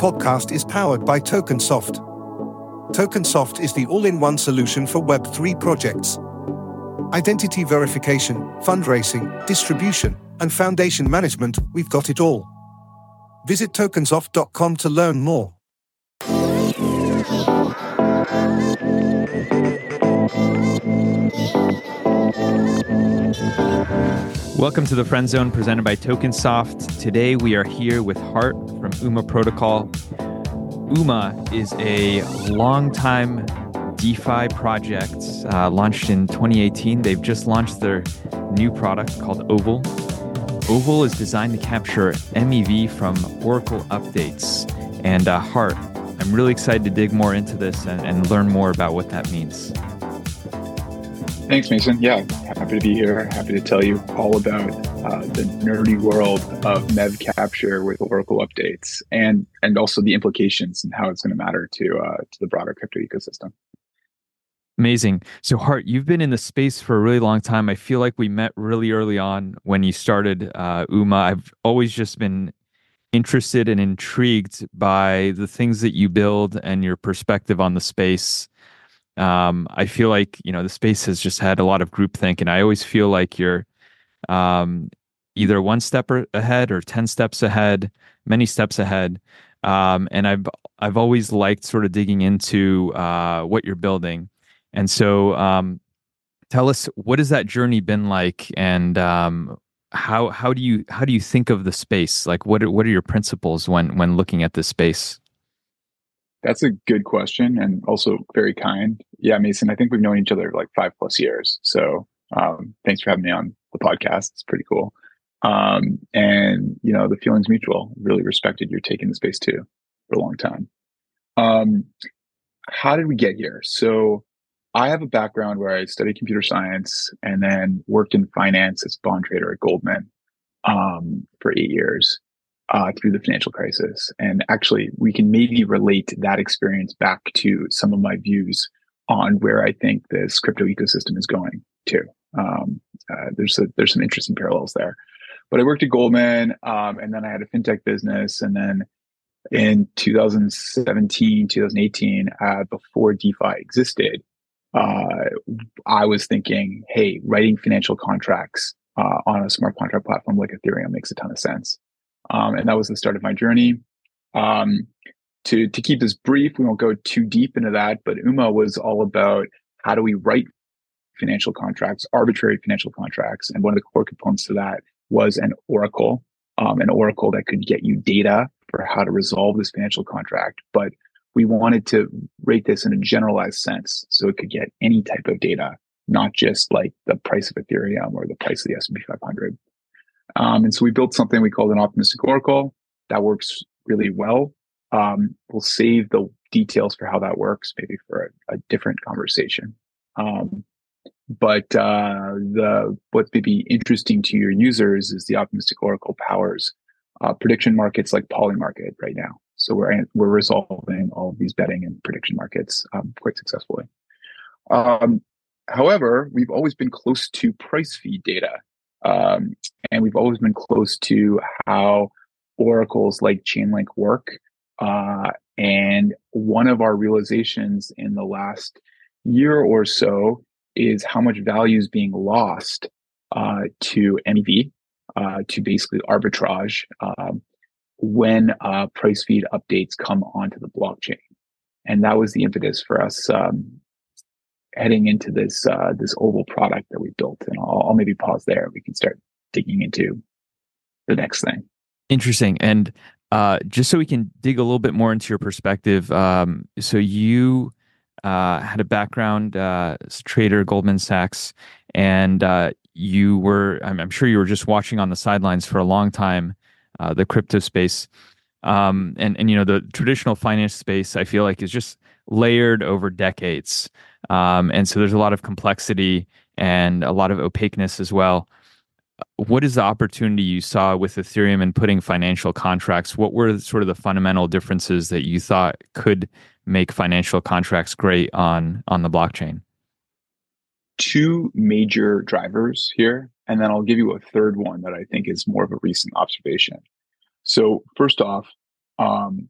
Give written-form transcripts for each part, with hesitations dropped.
podcast is powered by TokenSoft. TokenSoft is the all-in-one solution for Web3 projects. Identity verification, fundraising, distribution, and foundation management, we've got it all. Visit tokensoft.com to learn more. Welcome to the Friend Zone presented by TokenSoft. Today we are here with Hart from UMA Protocol. UMA is a long-time DeFi project launched in 2018. They've just launched their new product called Oval. Oval is designed to capture MEV from Oracle updates. And Hart, I'm really excited to dig more into this and learn more about what that means. Thanks, Mason. Yeah, happy to be here. Happy to tell you all about the nerdy world of MEV capture with Oracle updates and also the implications and how it's going to matter to the broader crypto ecosystem. Amazing. So Hart, you've been in the space for a really long time. I feel like we met really early on when you started UMA. I've always just been interested and intrigued by the things that you build and your perspective on the space. I feel like, the space has just had a lot of groupthink, and I always feel like you're either one step ahead or 10 steps ahead, many steps ahead. And I've always liked sort of digging into what you're building. And so tell us, what has that journey been like, and how do you think of the space? Like, what are your principles when looking at this space? That's a good question, and also very kind. Yeah, Mason, I think we've known each other like 5+ years. So thanks for having me on the podcast. It's pretty cool. And the feeling's mutual. Really respected your take in the space too for a long time. How did we get here? So I have a background where I studied computer science and then worked in finance as a bond trader at Goldman for 8 years. Through the financial crisis. And actually, we can maybe relate that experience back to some of my views on where I think this crypto ecosystem is going to. There's some interesting parallels there. But I worked at Goldman, and then I had a fintech business. And then in 2017, 2018, before DeFi existed, I was thinking, hey, writing financial contracts on a smart contract platform like Ethereum makes a ton of sense. And that was the start of my journey. To keep this brief, we won't go too deep into that, but UMA was all about how do we write financial contracts, arbitrary financial contracts. And one of the core components to that was an oracle that could get you data for how to resolve this financial contract. But we wanted to rate this in a generalized sense, so it could get any type of data, not just like the price of Ethereum or the price of the S&P 500. And so we built something we called an optimistic oracle that works really well. We'll save the details for how that works maybe for a different conversation. But what's maybe interesting to your users is the optimistic oracle powers prediction markets like Polymarket right now. So we're resolving all of these betting and prediction markets quite successfully. However, we've always been close to price feed data. And we've always been close to how oracles like Chainlink work. And one of our realizations in the last year or so is how much value is being lost to MEV, to basically arbitrage, when price feed updates come onto the blockchain. And that was the impetus for us heading into this Oval product that we built. And I'll maybe pause there. We can start digging into the next thing. Interesting. And just so we can dig a little bit more into your perspective, so you had a background as a trader, Goldman Sachs, and you were, I'm sure you were just watching on the sidelines for a long time, the crypto space. And the traditional finance space, I feel like, is just layered over decades. And so there's a lot of complexity and a lot of opaqueness as well. What is the opportunity you saw with Ethereum and putting financial contracts? What were sort of the fundamental differences that you thought could make financial contracts great on the blockchain? Two major drivers here, and then I'll give you a third one that I think is more of a recent observation. So first off,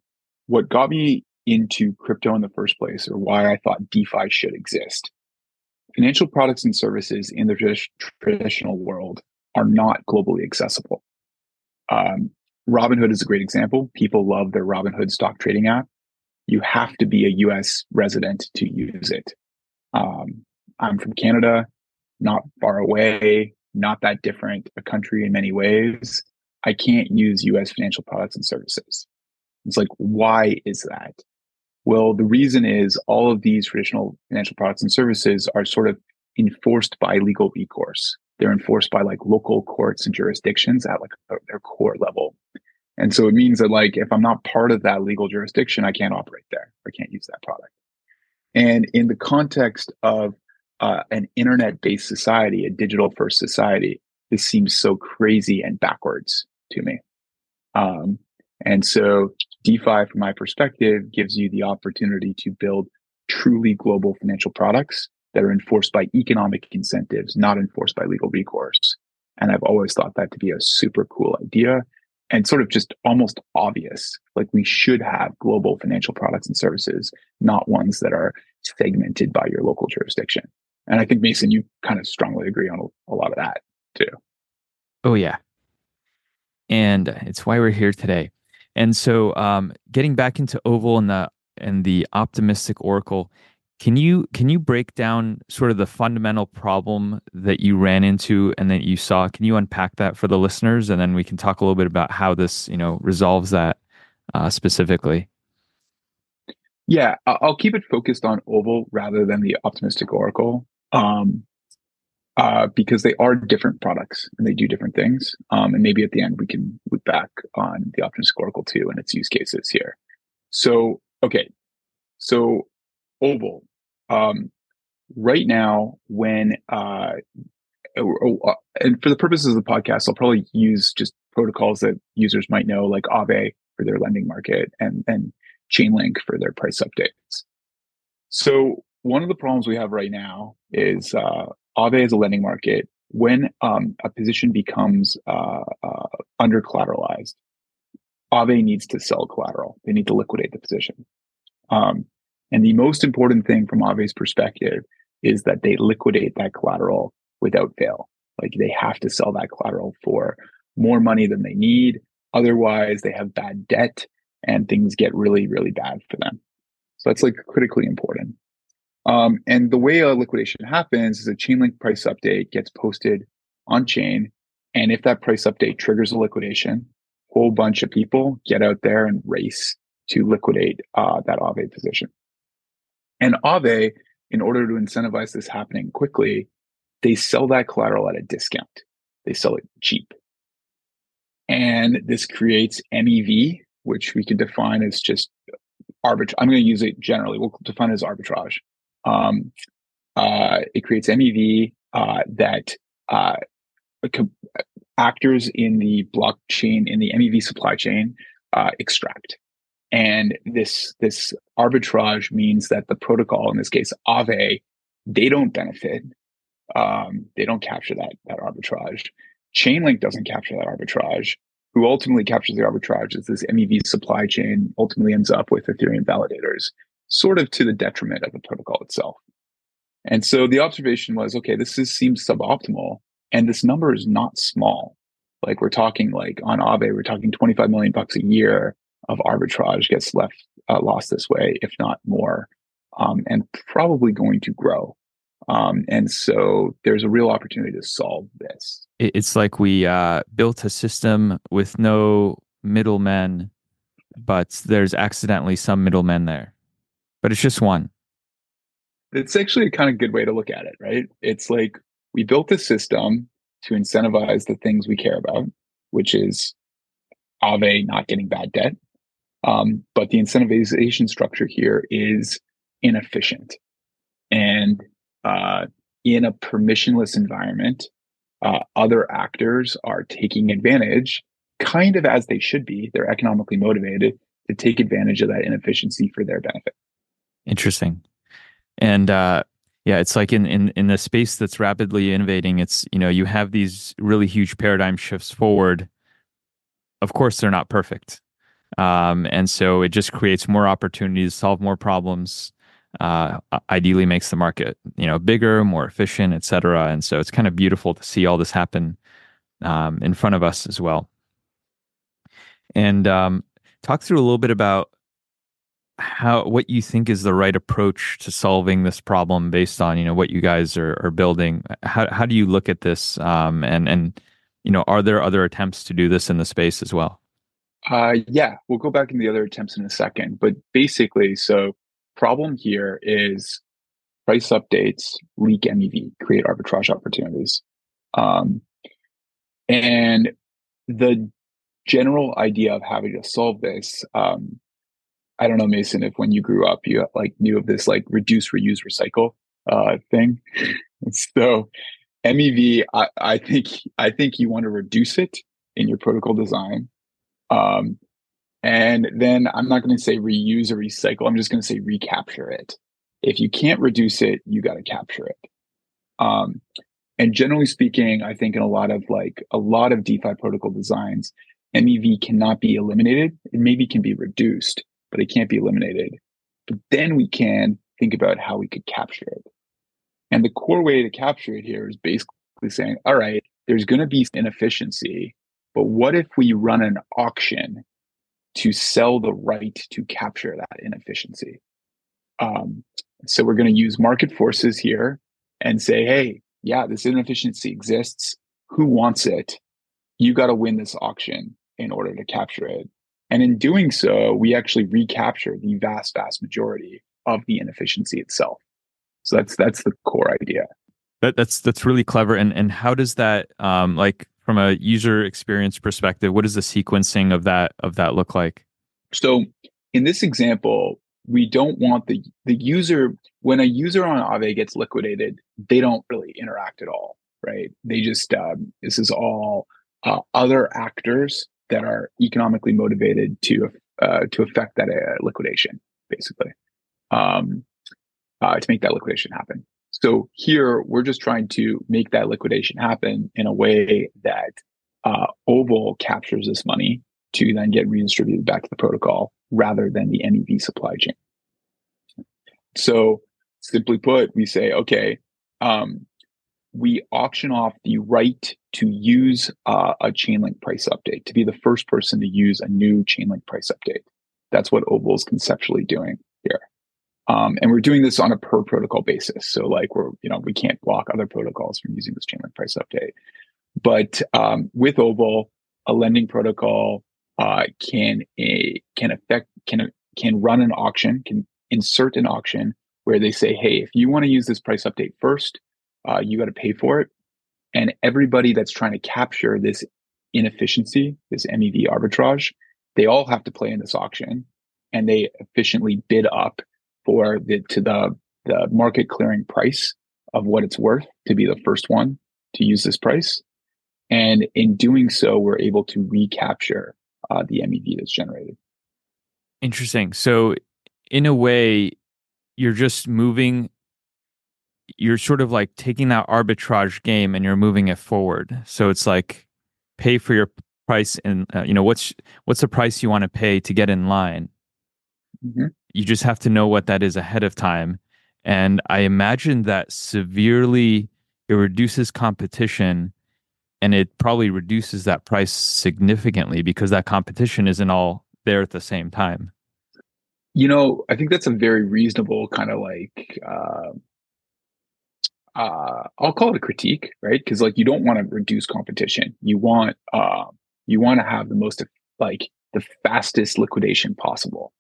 what got me into crypto in the first place, or why I thought DeFi should exist. Financial products and services in the traditional world are not globally accessible. Robinhood is a great example. People love their Robinhood stock trading app. You have to be a US resident to use it. I'm from Canada, not far away, not that different a country in many ways. I can't use US financial products and services. It's like, why is that? Well, the reason is all of these traditional financial products and services are sort of enforced by legal recourse. They're enforced by like local courts and jurisdictions at like their core level. And so it means that like, if I'm not part of that legal jurisdiction, I can't operate there. I can't use that product. And in the context of an internet-based society, a digital-first society, this seems so crazy and backwards to me. And so DeFi, from my perspective, gives you the opportunity to build truly global financial products that are enforced by economic incentives, not enforced by legal recourse. And I've always thought that to be a super cool idea and sort of just almost obvious. Like we should have global financial products and services, not ones that are segmented by your local jurisdiction. And I think, Mason, you kind of strongly agree on a lot of that too. Oh, yeah. And it's why we're here today. And so getting back into Oval and the optimistic oracle, can you break down sort of the fundamental problem that you ran into and that you saw? Can you unpack that for the listeners? And then we can talk a little bit about how this, resolves that specifically. Yeah, I'll keep it focused on Oval rather than the optimistic oracle. Because they are different products and they do different things. And maybe at the end we can look back on the optimistic oracle too and its use cases here. So, okay. So Oval, right now when, and for the purposes of the podcast, I'll probably use just protocols that users might know, like Aave for their lending market and Chainlink for their price updates. So one of the problems we have right now is, Aave is a lending market. When a position becomes under collateralized, Aave needs to sell collateral. They need to liquidate the position. And the most important thing from Aave's perspective is that they liquidate that collateral without fail. Like they have to sell that collateral for more money than they need. Otherwise, they have bad debt and things get really, really bad for them. So that's like critically important. And the way a liquidation happens is a Chainlink price update gets posted on chain. And if that price update triggers a liquidation, a whole bunch of people get out there and race to liquidate that Aave position. And Aave, in order to incentivize this happening quickly, they sell that collateral at a discount. They sell it cheap. And this creates MEV, which we can define as just arbitrage. I'm going to use it generally. We'll define it as arbitrage. It creates MEV that actors in the blockchain, in the MEV supply chain, extract. And this arbitrage means that the protocol, in this case Aave, they don't benefit. They don't capture that arbitrage. Chainlink doesn't capture that arbitrage. Who ultimately captures the arbitrage is this MEV supply chain, ultimately ends up with Ethereum validators, sort of to the detriment of the protocol itself. And so the observation was, okay, seems suboptimal. And this number is not small. Like we're talking like on Aave, we're talking $25 million a year of arbitrage gets lost this way, if not more, and probably going to grow. And so there's a real opportunity to solve this. It's like we built a system with no middlemen, but there's accidentally some middlemen there. But it's just one. It's actually a kind of good way to look at it, right? It's like we built a system to incentivize the things we care about, which is Aave not getting bad debt. But the incentivization structure here is inefficient. And in a permissionless environment, other actors are taking advantage, kind of as they should be. They're economically motivated to take advantage of that inefficiency for their benefit. Interesting. And it's like in the space that's rapidly innovating, it's, you have these really huge paradigm shifts forward. Of course, they're not perfect. And so it just creates more opportunities, solve more problems, ideally makes the market, bigger, more efficient, et cetera. And so it's kind of beautiful to see all this happen in front of us as well. And talk through a little bit about what you think is the right approach to solving this problem based on what you guys are building. How do you look at this? And are there other attempts to do this in the space as well? Yeah, we'll go back into the other attempts in a second, but basically, so problem here is price updates leak MEV, create arbitrage opportunities. Um, and the general idea of having to solve this, I don't know, Mason, if when you grew up, you like knew of this like reduce, reuse, recycle thing. So MEV, I think you want to reduce it in your protocol design. Um, and then I'm not going to say reuse or recycle. I'm just going to say recapture it. If you can't reduce it, you got to capture it. Um, and generally speaking, I think in a lot of DeFi protocol designs, MEV cannot be eliminated. It maybe can be reduced, but it can't be eliminated. But then we can think about how we could capture it. And the core way to capture it here is basically saying, all right, there's going to be inefficiency, but what if we run an auction to sell the right to capture that inefficiency? Um, so we're going to use market forces here and say, hey, yeah, this inefficiency exists. Who wants it? You got to win this auction in order to capture it. And in doing so, we actually recapture the vast, vast majority of the inefficiency itself. So that's the core idea. That's really clever. And how does that like from a user experience perspective, what does the sequencing of that look like? So in this example, we don't want the user, when a user on Aave gets liquidated, they don't really interact at all, right? They just this is all other actors that are economically motivated to affect that liquidation, basically, to make that liquidation happen. So here we're just trying to make that liquidation happen in a way that Oval captures this money to then get redistributed back to the protocol rather than the MEV supply chain. So simply put, we say, okay, we auction off the right to use a Chainlink price update, to be the first person to use a new Chainlink price update. That's what Oval is conceptually doing here. And we're doing this on a per protocol basis. So like we can't block other protocols from using this Chainlink price update. But with Oval, a lending protocol can run an auction, can insert an auction where they say, hey, if you want to use this price update first, you got to pay for it. And everybody that's trying to capture this inefficiency, this MEV arbitrage, they all have to play in this auction, and they efficiently bid up for the market clearing price of what it's worth to be the first one to use this price. And in doing so, we're able to recapture the MEV that's generated. Interesting. So in a way, you're sort of like taking that arbitrage game and you're moving it forward. So it's like pay for your price, and what's the price you want to pay to get in line. Mm-hmm. You just have to know what that is ahead of time. And I imagine that it reduces competition, and it probably reduces that price significantly because that competition isn't all there at the same time. I think that's a very reasonable kind of like I'll call it a critique, right? Because like you don't want to reduce competition. You want to have the fastest liquidation possible.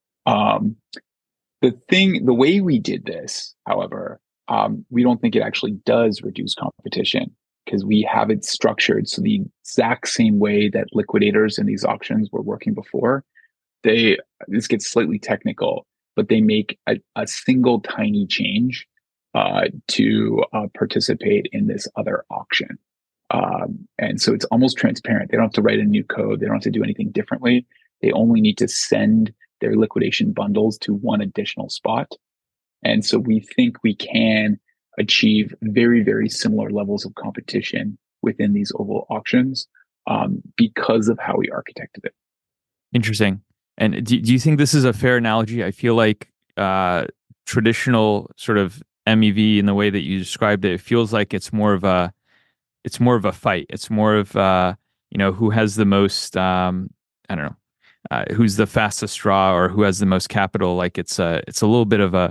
The way we did this, however, we don't think it actually does reduce competition, because we have it structured so the exact same way that liquidators in these auctions were working before. This gets slightly technical, but they make a single tiny change to participate in this other auction. And so it's almost transparent. They don't have to write a new code. They don't have to do anything differently. They only need to send their liquidation bundles to one additional spot. And so we think we can achieve very, very similar levels of competition within these Oval auctions because of how we architected it. Interesting. And do you think this is a fair analogy? I feel like traditional sort of MEV in the way that you described it, it feels like it's more of a fight. It's more of who has the most I don't know, who's the fastest straw or who has the most capital. Like it's a little bit of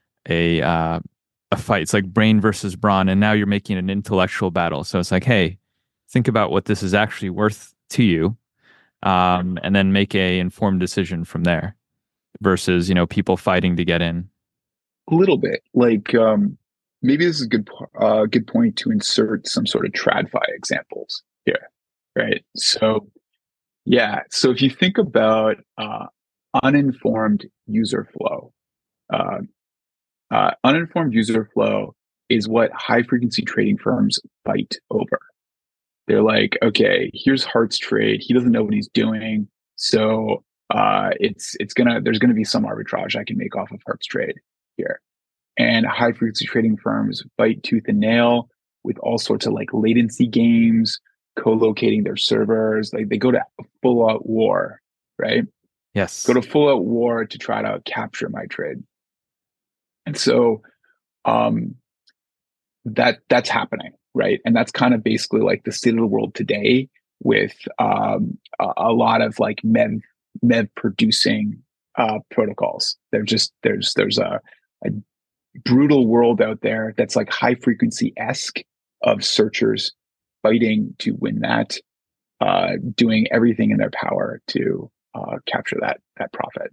a fight. It's like brain versus brawn, and now you're making an intellectual battle. So it's like, hey, think about what this is actually worth to you, and then make a informed decision from there. Versus people fighting to get in. A little bit. Like maybe this is a good point to insert some sort of TradFi examples here, right? So yeah, so if you think about uninformed user flow, uh, uninformed user flow is what high frequency trading firms fight over. They're like, okay, here's Hart's trade. He doesn't know what he's doing, so there's gonna be some arbitrage I can make off of Hart's trade here. And high frequency trading firms fight tooth and nail with all sorts of like latency games, co-locating their servers. Like they go to full out war, right? Yes. Go to full out war to try to capture my trade. And so um, that's happening, right? And that's kind of basically like the state of the world today with a lot of like MEV producing protocols. There's a brutal world out there that's like high frequency esque of searchers fighting to win that, doing everything in their power to capture that profit.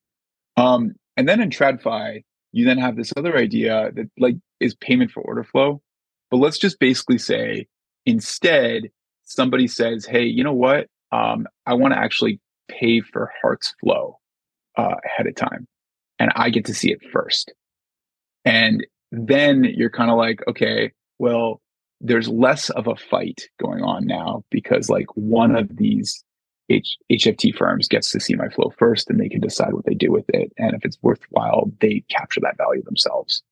And then in TradFi, you then have this other idea that like is payment for order flow. But let's just basically say instead somebody says, hey, you know what? I want to actually pay for Hart's flow ahead of time, and I get to see it first. And then you're kind of like, okay, well, there's less of a fight going on now because like one of these HFT firms gets to see my flow first and they can decide what they do with it. And if it's worthwhile, they capture that value themselves.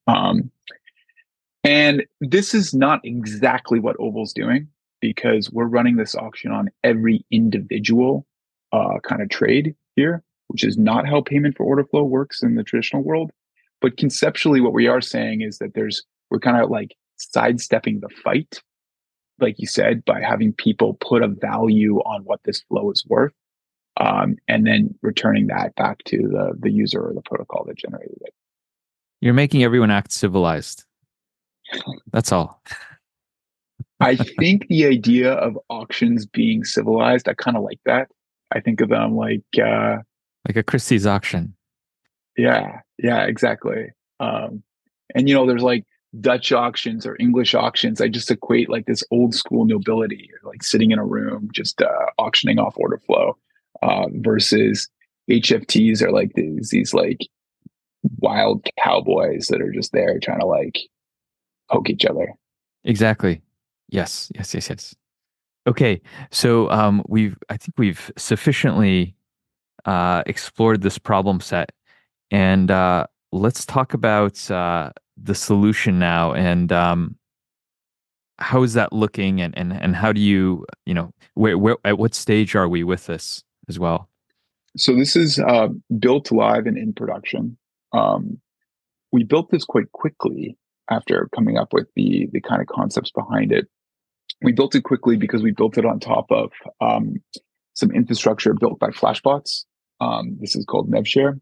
And this is not exactly what Oval's doing because we're running this auction on every individual kind of trade here, which is not how payment for order flow works in the traditional world. But conceptually, what we are saying is that we're kind of like sidestepping the fight, like you said, by having people put a value on what this flow is worth, and then returning that back to the user or the protocol that generated it. You're making everyone act civilized. That's all. I think the idea of auctions being civilized, I kind of like that. I think of them like a Christie's auction. Yeah, exactly. And there's like Dutch auctions or English auctions. I just equate like this old school nobility, like sitting in a room, just auctioning off order flow, versus HFTs are like these like wild cowboys that are just there trying to like poke each other. Exactly. Yes. Okay. So I think we've sufficiently explored this problem set. And let's talk about the solution now, and how is that looking, and how do you where at what stage are we with this as well? So this is built live and in production. We built this quite quickly after coming up with the kind of concepts behind it. We built it quickly because we built it on top of some infrastructure built by Flashbots. This is called MevShare.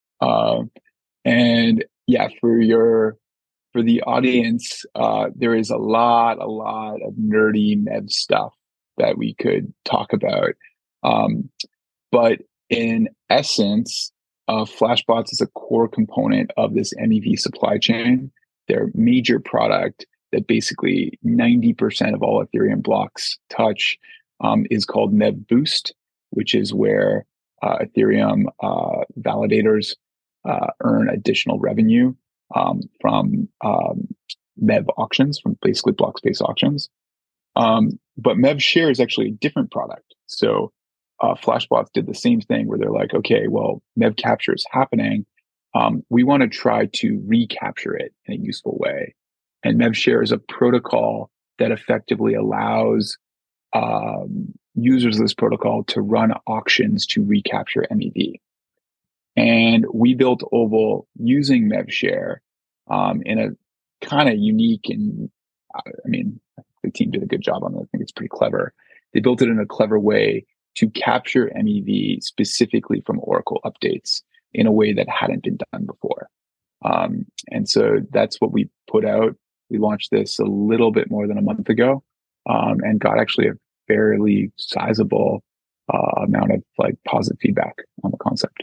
And yeah, for the audience, there is a lot of nerdy Mev stuff that we could talk about. But in essence, Flashbots is a core component of this MEV supply chain. Their major product that basically 90% of all Ethereum blocks touch is called Mev Boost, which is where Ethereum validators earn additional revenue from MEV auctions, from basically block space auctions. But MevShare is actually a different product. So Flashbots did the same thing where they're like, okay, well, MEV capture is happening. We want to try to recapture it in a useful way. And MevShare is a protocol that effectively allows users of this protocol to run auctions to recapture MEV. And we built Oval using MevShare in a kind of unique and, I mean, the team did a good job on it. I think it's pretty clever. They built it in a clever way to capture MEV specifically from Oracle updates in a way that hadn't been done before. And so that's what we put out. We launched this a little bit more than a month ago, and got actually a fairly sizable amount of like positive feedback on the concept.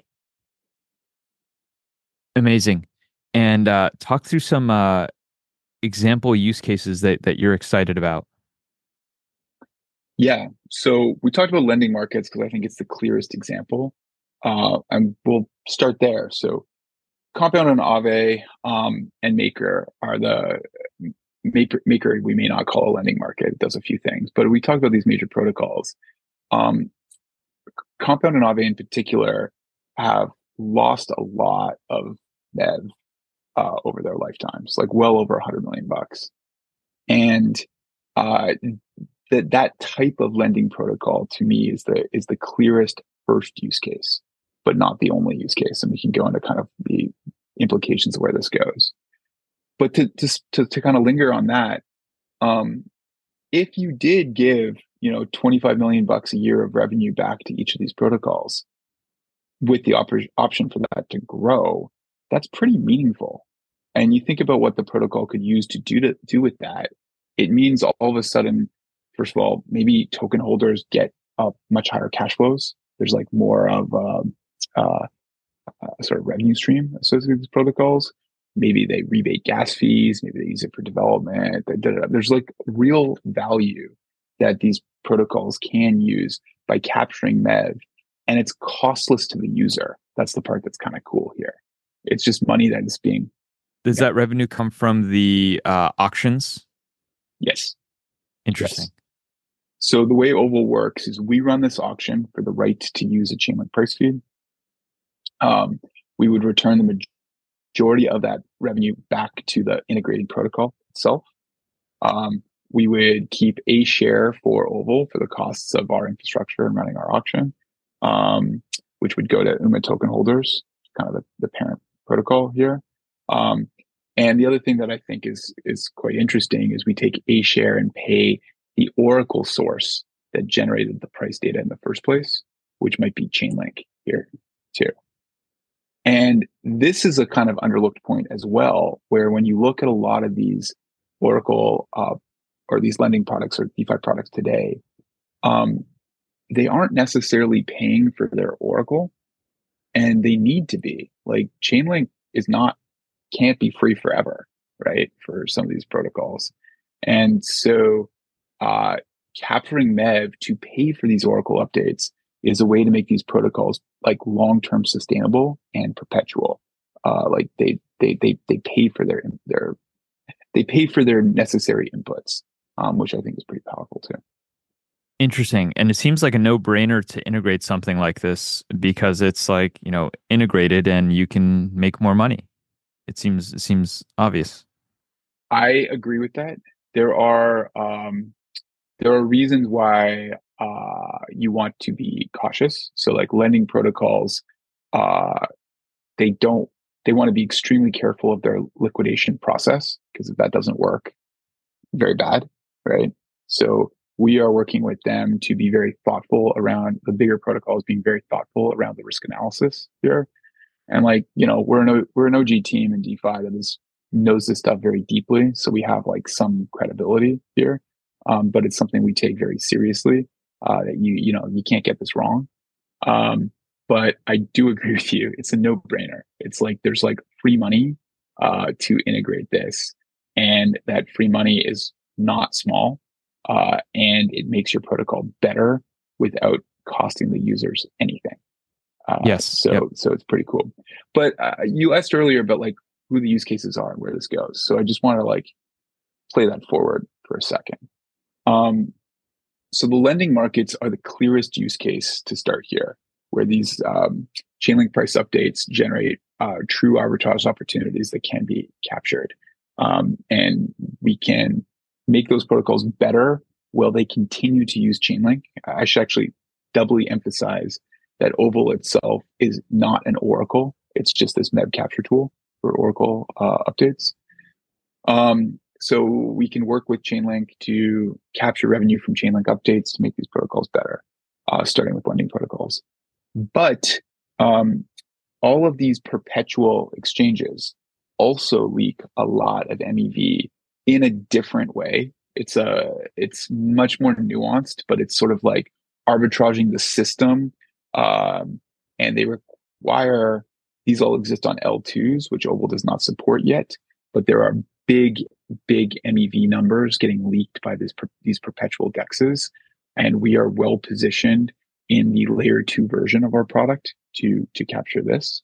Amazing. And talk through some example use cases that you're excited about. Yeah. So we talked about lending markets because I think it's the clearest example. And we'll start there. So Compound and Aave and Maker are the Maker we may not call a lending market. It does a few things, but we talked about these major protocols. Compound and Aave in particular have lost a lot of MEV over their lifetimes, like well over $100 million. And that type of lending protocol to me is the clearest first use case, but not the only use case. And we can go into kind of the implications of where this goes. But to kind of linger on that, if you did give, 25 million bucks a year of revenue back to each of these protocols with the option for that to grow, that's pretty meaningful. And you think about what the protocol could use to do with that, it means all of a sudden, first of all, maybe token holders get much higher cash flows. There's like more of a sort of revenue stream associated with these protocols. Maybe they rebate gas fees. Maybe they use it for development. There's like real value that these protocols can use by capturing MEV, and it's costless to the user. That's the part that's kind of cool here. It's just money that is being. Does that revenue come from the auctions? Yes. Interesting. Yes. So the way Oval works is we run this auction for the right to use a Chainlink price feed. We would return the majority of that revenue back to the integrating protocol itself. We would keep a share for Oval for the costs of our infrastructure and running our auction, which would go to UMA token holders, kind of the parent protocol here. And the other thing that I think is quite interesting is we take a share and pay the Oracle source that generated the price data in the first place, which might be Chainlink here too. And this is a kind of underlooked point as well, where when you look at a lot of these Oracle or these lending products or DeFi products today, they aren't necessarily paying for their Oracle, and they need to be. Like Chainlink can't be free forever, right? For some of these protocols. And so capturing MEV to pay for these Oracle updates is a way to make these protocols like long-term sustainable and perpetual. Like they pay for their necessary inputs, which I think is pretty powerful too. Interesting. And it seems like a no-brainer to integrate something like this because it's like, integrated and you can make more money. It seems obvious. I agree with that. There are reasons why you want to be cautious. So like lending protocols, they want to be extremely careful of their liquidation process, because if that doesn't work, very bad, right? So we are working with them to be very thoughtful around the bigger protocols, being very thoughtful around the risk analysis here. And like, we're an OG team in DeFi that knows this stuff very deeply. So we have like some credibility here. But it's something we take very seriously, that you can't get this wrong. But I do agree with you. It's a no-brainer. It's like, there's like free money, to integrate this, and that free money is not small. And it makes your protocol better without costing the users anything. Yes. So it's pretty cool. But you asked earlier about like who the use cases are and where this goes. So I just want to like play that forward for a second. So the lending markets are the clearest use case to start here, where these Chainlink price updates generate true arbitrage opportunities that can be captured. And we can make those protocols better will they continue to use Chainlink? I should actually doubly emphasize that Oval itself is not an Oracle. It's just this MEV capture tool for Oracle updates. So we can work with Chainlink to capture revenue from Chainlink updates to make these protocols better, starting with lending protocols. But all of these perpetual exchanges also leak a lot of MEV in a different way. It's much more nuanced, but it's sort of like arbitraging the system. And they require, these all exist on L2s, which Oval does not support yet, but there are big MEV numbers getting leaked by these perpetual dexes. And we are well positioned in the layer 2 version of our product to capture this.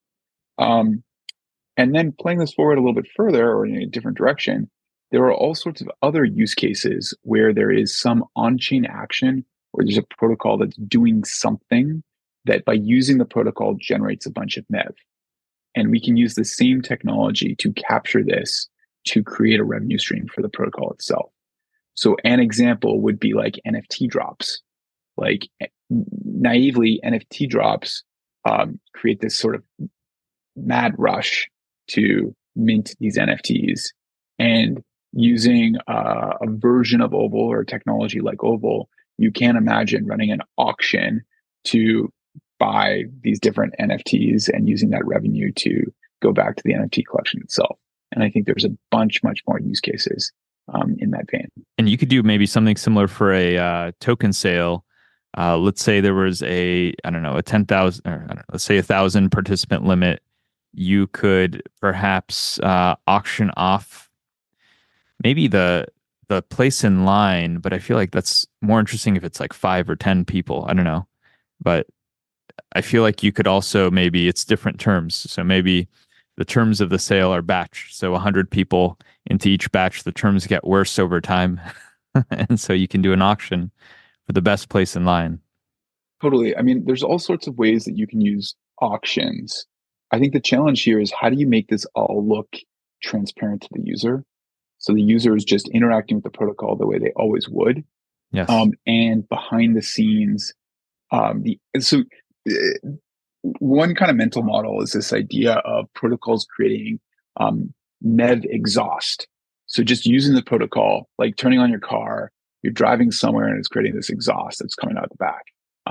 And then playing this forward a little bit further or in a different direction, there are all sorts of other use cases where there is some on-chain action or there's a protocol that's doing something that by using the protocol generates a bunch of MEV. And we can use the same technology to capture this to create a revenue stream for the protocol itself. So an example would be like NFT drops. Like naively, NFT drops create this sort of mad rush to mint these NFTs. And using a version of Oval or technology like Oval, you can imagine running an auction to buy these different NFTs and using that revenue to go back to the NFT collection itself. And I think there's a much more use cases in that vein. And you could do maybe something similar for a token sale. Let's say there was a 10,000, or let's say 1,000 participant limit. You could perhaps auction off maybe the place in line, but I feel like that's more interesting if it's like 5 or 10 people. I don't know. But I feel like you could also, maybe it's different terms. So maybe the terms of the sale are batch. So 100 people into each batch, the terms get worse over time. And so you can do an auction for the best place in line. Totally. I mean, there's all sorts of ways that you can use auctions. I think the challenge here is how do you make this all look transparent to the user? So the user is just interacting with the protocol the way they always would. Yes. And behind the scenes, one kind of mental model is this idea of protocols creating MEV exhaust. So just using the protocol, like turning on your car, you're driving somewhere and it's creating this exhaust that's coming out the back.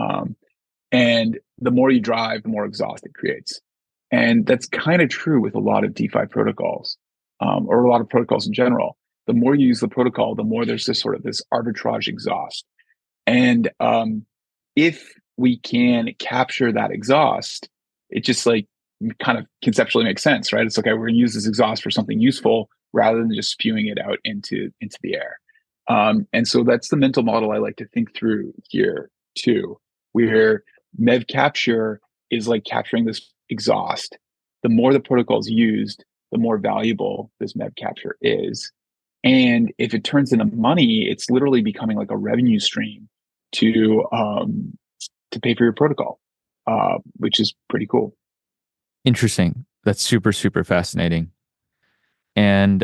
And the more you drive, the more exhaust it creates. And that's kind of true with a lot of DeFi protocols, or a lot of protocols in general. The more you use the protocol, the more there's this sort of this arbitrage exhaust. And if we can capture that exhaust, it just like kind of conceptually makes sense, right? It's okay, we're going to use this exhaust for something useful rather than just spewing it out into the air. And so that's the mental model I like to think through here too, where MEV capture is like capturing this exhaust. The more the protocol is used, the more valuable this MEV capture is. And if it turns into money, it's literally becoming like a revenue stream to pay for your protocol, which is pretty cool. Interesting. That's super fascinating. And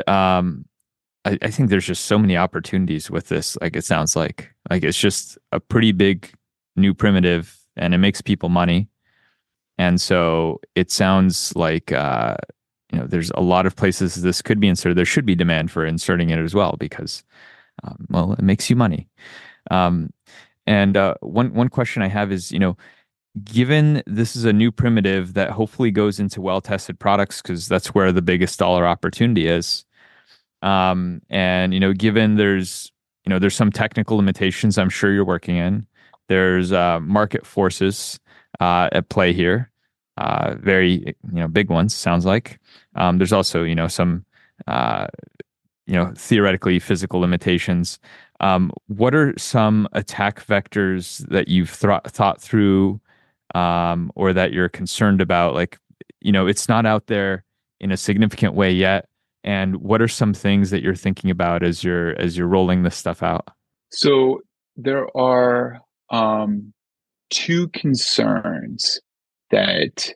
I think there's just so many opportunities with this. Like, it sounds like it's just a pretty big new primitive, and it makes people money. And so it sounds like there's a lot of places this could be inserted. There should be demand for inserting it as well because, it makes you money. And one question I have is, given this is a new primitive that hopefully goes into well-tested products, because that's where the biggest dollar opportunity is. And given there's some technical limitations I'm sure you're working in. There's market forces at play here, very big ones. Sounds like there's also some theoretically physical limitations. What are some attack vectors that you've thought through, or that you're concerned about? Like, it's not out there in a significant way yet. And what are some things that you're thinking about as you're rolling this stuff out? So there are two concerns that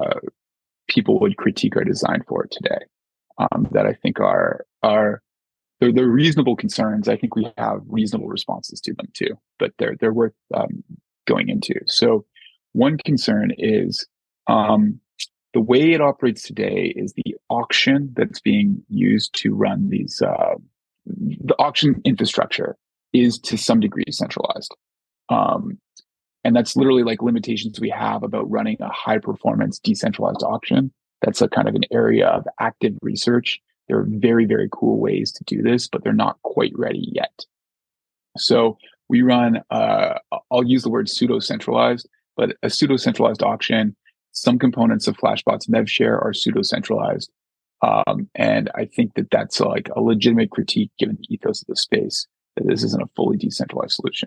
people would critique our design for today, that I think are they're reasonable concerns. I think we have reasonable responses to them too, but they're worth going into. So one concern is the way it operates today is the auction that's being used to run these the auction infrastructure is to some degree centralized. And that's literally like limitations we have about running a high performance decentralized auction. That's a kind of an area of active research. There are very, very cool ways to do this, but they're not quite ready yet. So we run, I'll use the word pseudo centralized, but a pseudo centralized auction. Some components of Flashbot's MEV-share are pseudo centralized. And I think that that's like a legitimate critique given the ethos of the space, that this isn't a fully decentralized solution.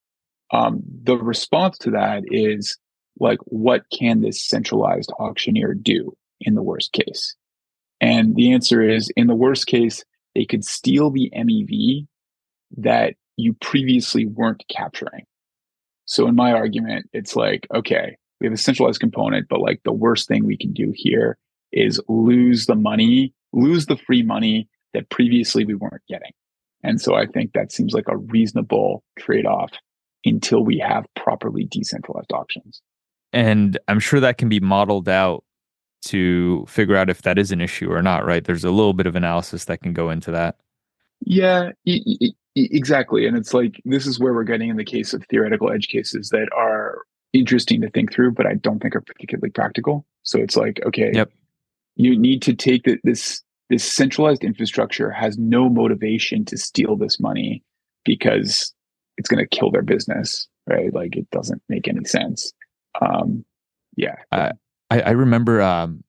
The response to that is like, what can this centralized auctioneer do in the worst case? And the answer is, in the worst case, they could steal the MEV that you previously weren't capturing. So in my argument, it's like, okay, we have a centralized component, but like the worst thing we can do here is lose the free money that previously we weren't getting. And so I think that seems like a reasonable trade-off until we have properly decentralized auctions. And I'm sure that can be modeled out to figure out if that is an issue or not, right? There's a little bit of analysis that can go into that. Yeah, exactly. And it's like, this is where we're getting in the case of theoretical edge cases that are interesting to think through, but I don't think are particularly practical. So it's like, okay, yep. You need to take this centralized infrastructure has no motivation to steal this money because it's going to kill their business, right? Like it doesn't make any sense. Yeah. I remember,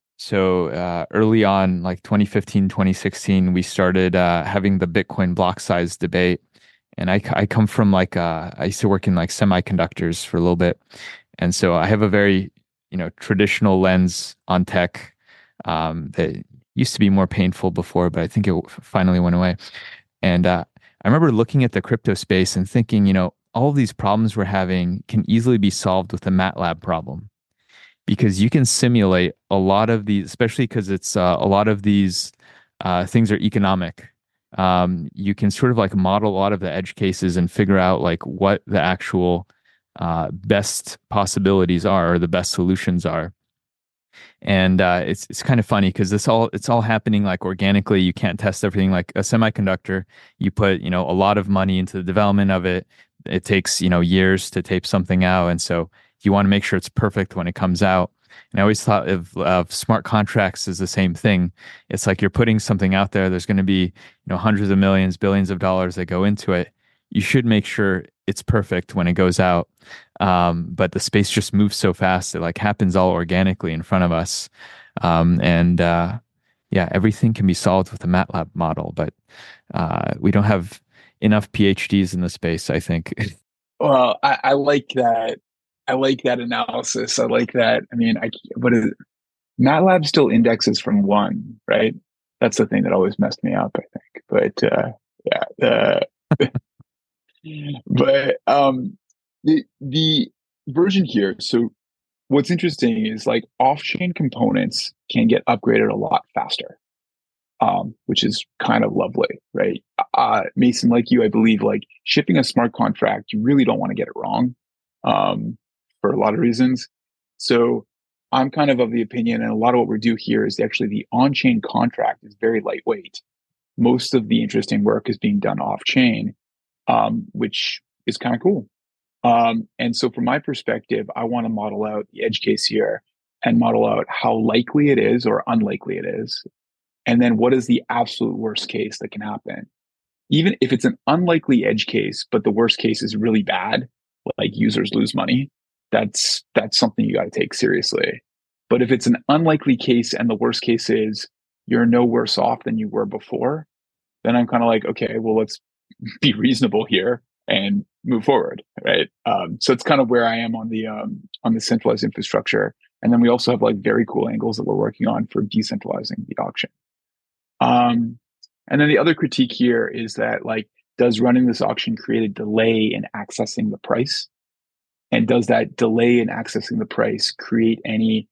early on, like 2015, 2016, we started having the Bitcoin block size debate. And I come from like, I used to work in like semiconductors for a little bit. And so I have a very, traditional lens on tech that used to be more painful before, but I think it finally went away. And I remember looking at the crypto space and thinking, all of these problems we're having can easily be solved with a MATLAB problem. Because you can simulate a lot of these, especially because it's a lot of these things are economic. You can sort of like model a lot of the edge cases and figure out like what the actual best possibilities are or the best solutions are. And it's kind of funny because it's all happening like organically. You can't test everything like a semiconductor. You put a lot of money into the development of it. It takes years to tape something out, and so you want to make sure it's perfect when it comes out. And I always thought of smart contracts as the same thing. It's like you're putting something out there. There's going to be hundreds of millions, billions of dollars that go into it. You should make sure it's perfect when it goes out. But the space just moves so fast. It like happens all organically in front of us. Everything can be solved with a MATLAB model, but we don't have enough PhDs in the space, I think. Well, I like that. I like that analysis. I like that. I mean, what is it? MATLAB still indexes from 1, right? That's the thing that always messed me up, I think. But but the version here. So what's interesting is like off-chain components can get upgraded a lot faster, which is kind of lovely, right? Mason, like you, I believe, like shipping a smart contract, you really don't want to get it wrong. For a lot of reasons. So I'm kind of the opinion, and a lot of what we do here is actually the on-chain contract is very lightweight. Most of the interesting work is being done off-chain, which is kind of cool. And so from my perspective, I want to model out the edge case here and model out how likely it is or unlikely it is. And then what is the absolute worst case that can happen? Even if it's an unlikely edge case, but the worst case is really bad, like users lose money, that's something you got to take seriously. But if it's an unlikely case and the worst case is you're no worse off than you were before, then I'm kind of like, okay, well, let's be reasonable here and move forward, right? So it's kind of where I am on the centralized infrastructure. And then we also have like very cool angles that we're working on for decentralizing the auction. And then the other critique here is that like, does running this auction create a delay in accessing the price? And does that delay in accessing the price create any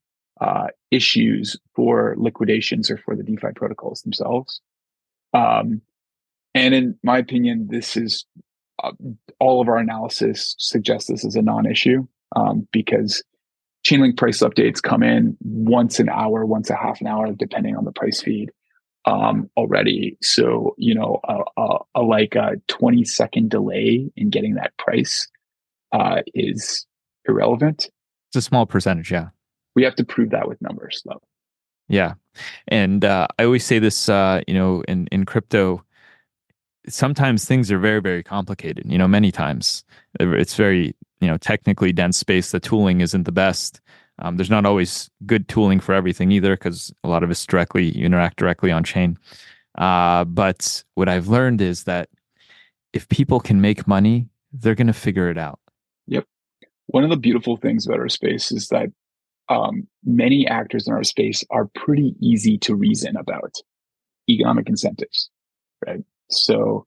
issues for liquidations or for the DeFi protocols themselves? And in my opinion, this is uh, all of our analysis suggests this is a non-issue, because Chainlink price updates come in once an hour, once a half an hour, depending on the price feed, already. So, like a 20-second delay in getting that price is irrelevant. It's a small percentage, yeah. We have to prove that with numbers, though. Yeah. And I always say this, in crypto, sometimes things are very, very complicated. Many times it's very, technically dense space. The tooling isn't the best. There's not always good tooling for everything either, because a lot of it's you interact directly on chain. But what I've learned is that if people can make money, they're going to figure it out. Yep. One of the beautiful things about our space is that many actors in our space are pretty easy to reason about economic incentives, right? So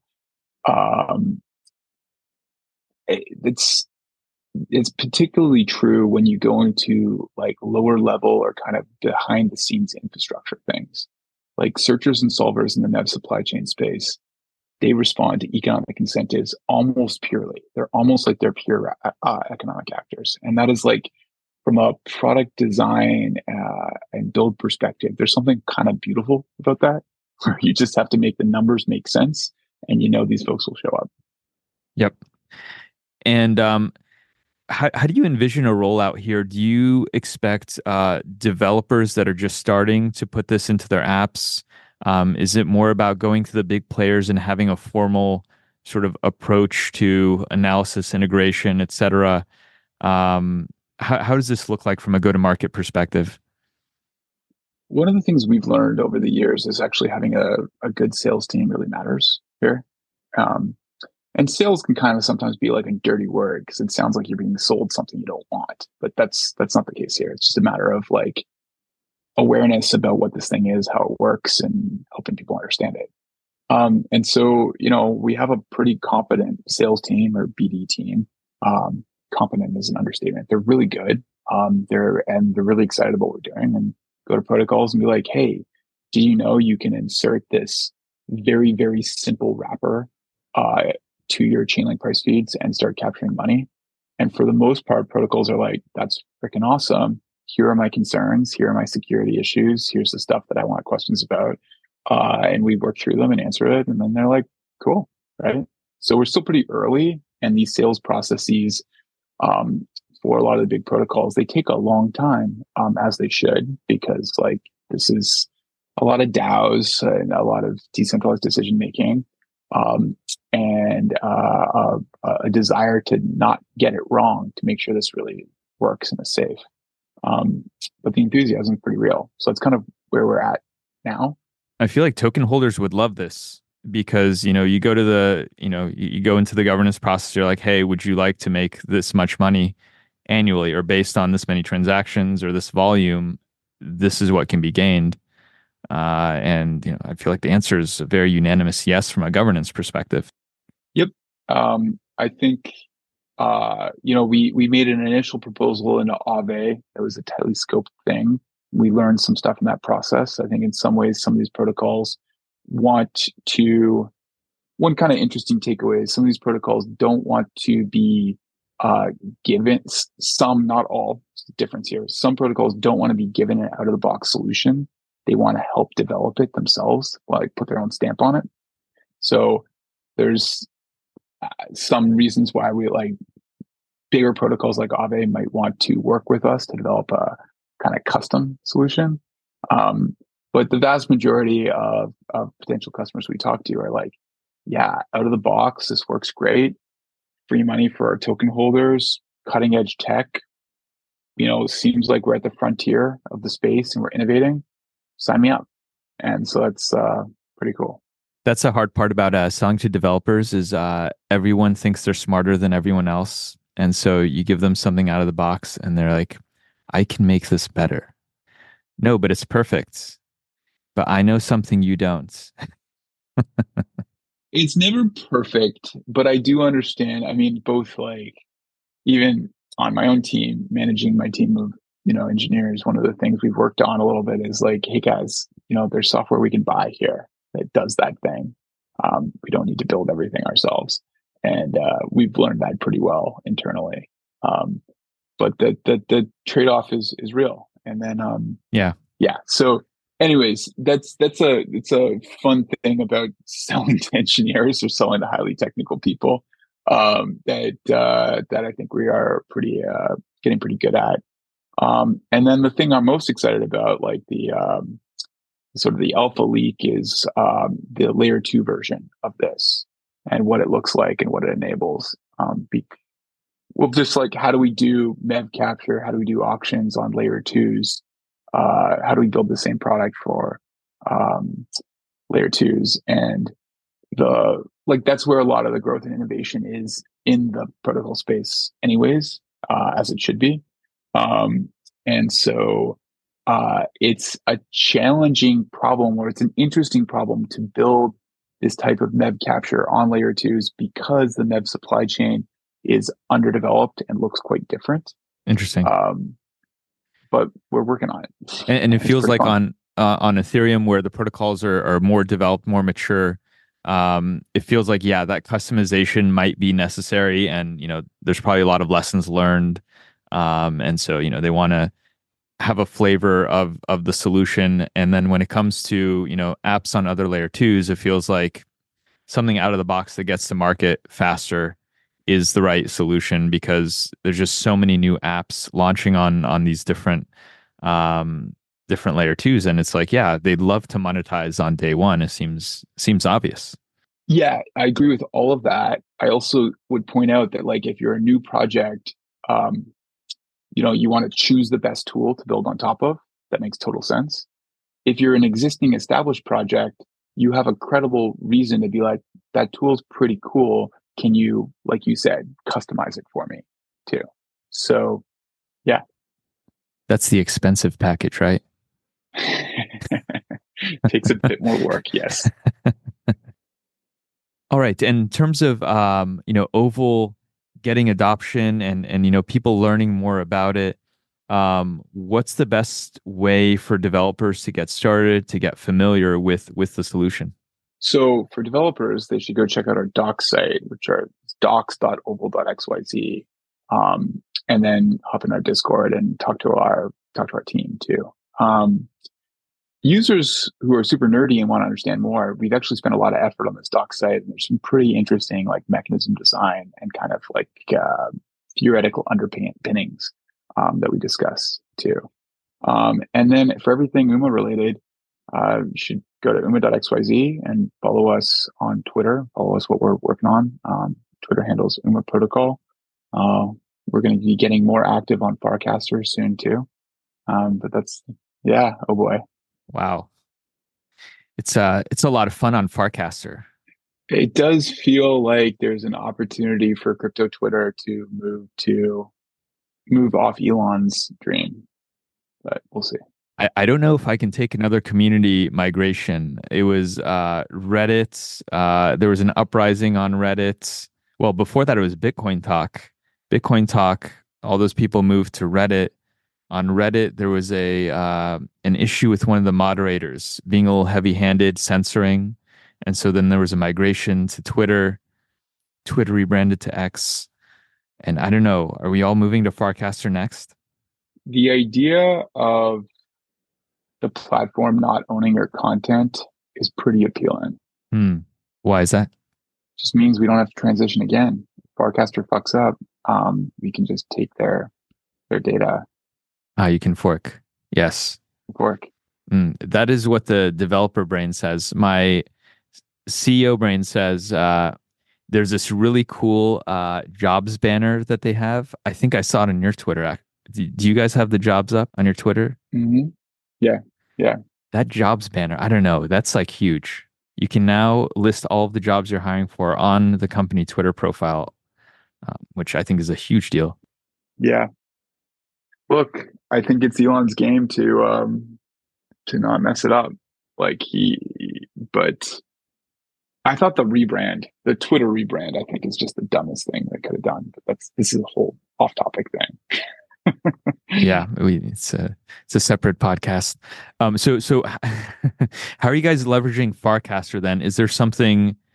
it's particularly true when you go into like lower level or kind of behind the scenes infrastructure things, like searchers and solvers in the MEV supply chain space. They respond to economic incentives almost purely. They're almost like they're pure economic actors, and that is like, from a product design and build perspective, there's something kind of beautiful about that, where you just have to make the numbers make sense, and these folks will show up. Yep. And how do you envision a rollout here? Do you expect developers that are just starting to put this into their apps? Is it more about going to the big players and having a formal sort of approach to analysis, integration, et cetera? How does this look like from a go-to-market perspective? One of the things we've learned over the years is actually having a good sales team really matters here. And sales can kind of sometimes be like a dirty word, because it sounds like you're being sold something you don't want, but that's not the case here. It's just a matter of like awareness about what this thing is, how it works, and helping people understand it. And so, we have a pretty competent sales team or BD team. Competent is an understatement. They're really good. They're really excited about what we're doing, and go to protocols and be like, hey, do you know you can insert this very, very simple wrapper to your Chainlink price feeds and start capturing money? And for the most part, protocols are like, that's freaking awesome. Here are my concerns. Here are my security issues. Here's the stuff that I want questions about. And we work through them and answer it. And then they're like, cool, right? So we're still pretty early. And these sales processes, for a lot of the big protocols, they take a long time, as they should, because like this is a lot of DAOs and a lot of decentralized decision making, and a desire to not get it wrong, to make sure this really works and is safe. But the enthusiasm is pretty real. So it's kind of where we're at now. I feel like token holders would love this, because you go to you go into the governance process. You're like, hey, would you like to make this much money annually, or based on this many transactions or this volume? This is what can be gained. And I feel like the answer is a very unanimous yes from a governance perspective. Yep. I think we made an initial proposal into Aave. It was a tightly scoped thing. We learned some stuff in that process. I think in some ways, some of these protocols want to. One kind of interesting takeaway is some of these protocols don't want to be given. Some, not all. It's the difference here. Some protocols don't want to be given an out of the box solution. They want to help develop it themselves, like put their own stamp on it. So there's some reasons why we like bigger protocols like Aave might want to work with us to develop a kind of custom solution. But the vast majority of potential customers we talk to are like, yeah, out of the box, this works great. Free money for our token holders, cutting edge tech. Seems like we're at the frontier of the space and we're innovating. Sign me up. And so that's pretty cool. That's the hard part about selling to developers is everyone thinks they're smarter than everyone else. And so you give them something out of the box and they're like, I can make this better. No, but it's perfect. But I know something you don't. It's never perfect, but I do understand. I mean, both like even on my own team, managing my team of, engineers, one of the things we've worked on a little bit is like, hey guys, there's software we can buy here that does that thing. We don't need to build everything ourselves, and we've learned that pretty well internally. But the trade off is real, and then yeah. So, anyways, it's a fun thing about selling to engineers or selling to highly technical people, that I think we are getting pretty good at. And then the thing I'm most excited about, like the sort of the alpha leak, is the layer 2 version of this and what it looks like and what it enables. Well, just like, how do we do MEV capture? How do we do auctions on layer 2s? How do we build the same product for layer 2s? And that's where a lot of the growth and innovation is in the protocol space anyways, as it should be. And so it's a challenging problem, or it's an interesting problem to build this type of MEV capture on layer 2s, because the MEV supply chain is underdeveloped and looks quite different. Interesting. But we're working on it. And it feels like fun. On Ethereum, where the protocols are more developed, more mature, it feels like, that customization might be necessary, and there's probably a lot of lessons learned, and so they want to have a flavor of the solution. And then when it comes to apps on other layer 2s, it feels like something out of the box that gets to market faster is the right solution, because there's just so many new apps launching on these different layer 2s, and it's like, they'd love to monetize on day one. It seems obvious. Yeah, I agree with all of that. I also would point out that, like, if you're a new project, you want to choose the best tool to build on top of. That makes total sense. If you're an existing established project, you have a credible reason to be like, that tool's pretty cool. Can you, like you said, customize it for me too? So, yeah. That's the expensive package, right? Takes a bit more work, yes. All right. And in terms of, Oval getting adoption and people learning more about it, what's the best way for developers to get started, to get familiar with the solution? So for developers, they should go check out our docs site, which are docs.oval.xyz, and then hop in our Discord and talk to our team too. Users who are super nerdy and want to understand more, we've actually spent a lot of effort on this docs site, and there's some pretty interesting mechanism design and kind of theoretical underpinnings that we discuss too. And then for everything UMA related, you should go to uma.xyz and follow us on Twitter. Follow us what we're working on. Twitter handles UMA Protocol. We're going to be getting more active on Farcaster soon too. But oh boy. Wow. It's a lot of fun on Farcaster. It does feel like there's an opportunity for crypto Twitter to move off Elon's dream, but we'll see. I don't know if I can take another community migration. It was Reddit. There was an uprising on Reddit. Well, before that, it was Bitcoin Talk. Bitcoin Talk, all those people moved to Reddit. On Reddit, there was an issue with one of the moderators being a little heavy-handed, censoring. And so then there was a migration to Twitter. Twitter rebranded to X. And I don't know, are we all moving to Farcaster next? The idea of the platform not owning your content is pretty appealing. Why is that? Just means we don't have to transition again. If Farcaster fucks up, we can just take their data. You can fork. Yes. Fork. That is what the developer brain says. My CEO brain says there's this really cool jobs banner that they have. I think I saw it on your Twitter. Do you guys have the jobs up on your Twitter? Mm-hmm. Yeah. That jobs banner, I don't know. That's huge. You can now list all of the jobs you're hiring for on the company Twitter profile, which I think is a huge deal. Yeah. Look, I think it's Elon's game to not mess it up. But I thought the Twitter rebrand, I think is just the dumbest thing they could have done. But this is a whole off-topic thing. Yeah, it's a separate podcast. So how are you guys leveraging Farcaster then? Is there something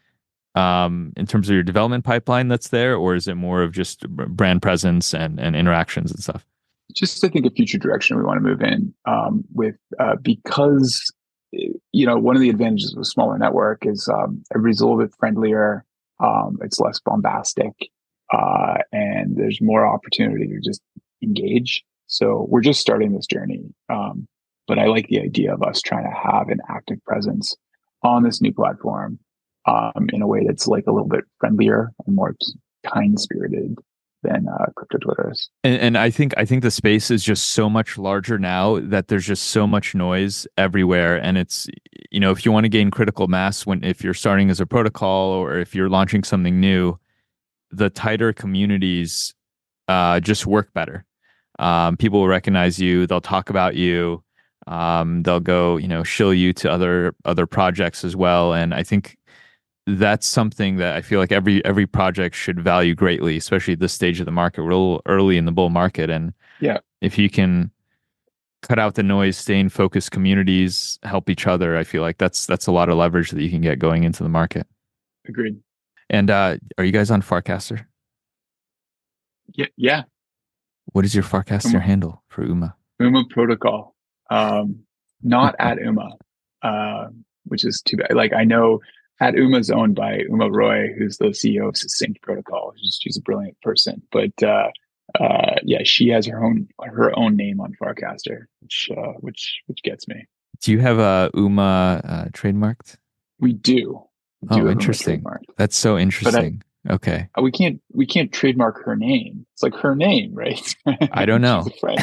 in terms of your development pipeline that's there, or is it more of just brand presence and interactions and stuff? Just I think a future direction we want to move in because one of the advantages of a smaller network is everybody's a little bit friendlier. It's less bombastic, and there's more opportunity to just engage. So we're just starting this journey, but I like the idea of us trying to have an active presence on this new platform in a way that's like a little bit friendlier and more kind-spirited than crypto Twitter is. And I think the space is just so much larger now that there's just so much noise everywhere. And it's, if you want to gain critical mass if you're starting as a protocol or if you're launching something new, the tighter communities just work better. People will recognize you, they'll talk about you, they'll go, shill you to other projects as well. And I think that's something that I feel like every project should value greatly, especially at this stage of the market. We're a little early in the bull market, and if you can cut out the noise, stay in focused communities, help each other, I feel like that's a lot of leverage that you can get going into the market. Agreed. And are you guys on Farcaster? Yeah. What is your Farcaster handle for UMA? UMA Protocol. Not at UMA, which is too bad. Like I know. At UMA is owned by Uma Roy, who's the CEO of Succinct Protocol. She's a brilliant person, but she has her own name on Farcaster, which gets me. Do you have a UMA trademarked? We do. Oh, interesting. That's so interesting. Okay, we can't trademark her name. It's like her name, right? I don't know. She's a friend.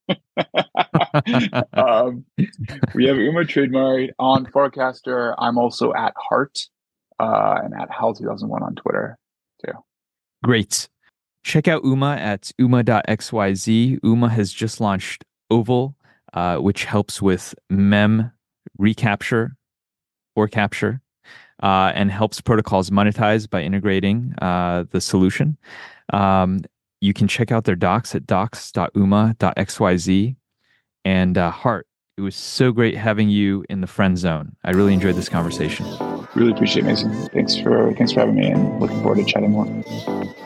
We have UMA trademark on Farcaster. I'm also at Heart and at Hal2001 on Twitter too. Great. Check out UMA at uma.xyz. UMA has just launched Oval, which helps with mem recapture or capture and helps protocols monetize by integrating the solution. You can check out their docs at docs.uma.xyz. And Hart, it was so great having you in the friend zone. I really enjoyed this conversation. Really appreciate it, Mason. Thanks for having me, and looking forward to chatting more.